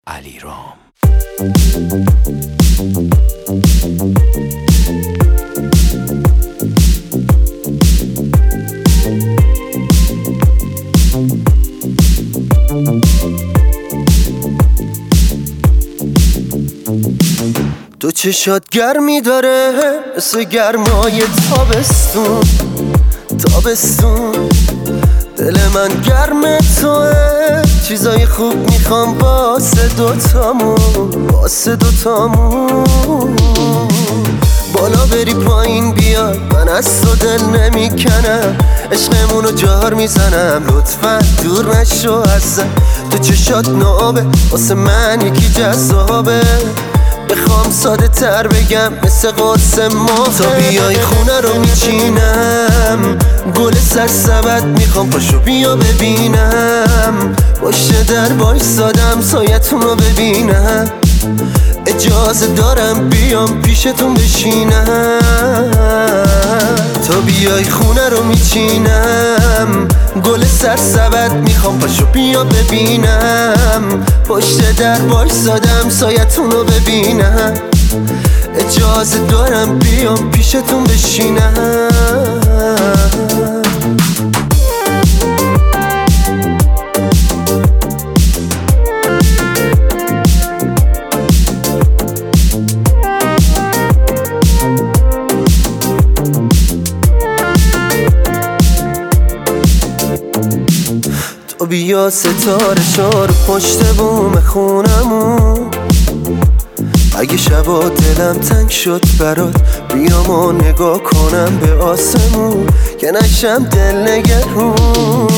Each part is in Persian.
علیرام. تو چشات گرمی داره مثل گرمای تابستون، دل من گرم توه، چیزای خوب میخوام واسه دوتامون. بالا بری پایین بیای، من از تو دل نمیکنم، عشقمونو جار میزنم، لطفا دور نشو ازم. تو چشات نابه واسه من یکی جذابه، بخوام ساده تر بگم مثل قرص ماه. تا بیای خونه رو میچینم، گل سرسبد میخوام، پاشو بیا ببینم، پشت در وایسادم سایتون رو ببینم، اجازه دارم بیام پیشتون بشینم. تا بیای خونه رو میچینم، گل سرسبد میخوام، پاشو بیا ببینم، پشت در وایسادم سایتون رو ببینم، اجازه دارم بیام پیشتون بشینم. تو بیا ستاره شو رو پشت بوم خونمون، اگه شبا دلم تنگ شد برات بیام و نگاه کنم به آسمون، که نشم دل نگرون.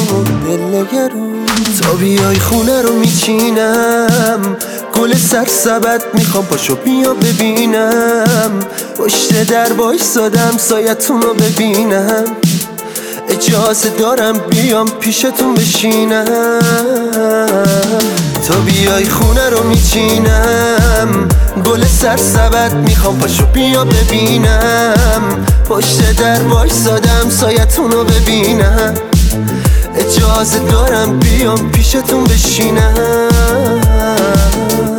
تا بیای خونه رو میچینم، گل سرسبد میخوام، پاشو بیا ببینم، پشت در وایسادم سایتون رو ببینم، اجازه دارم بیام پیشتون بشینم. تا بیای خونه رو میچینم، گل سرسبد میخوام، پاشو بیا ببینم، پشت در وایسادم سایتون رو ببینم، اجازه دارم بیام پیشتون بشینم.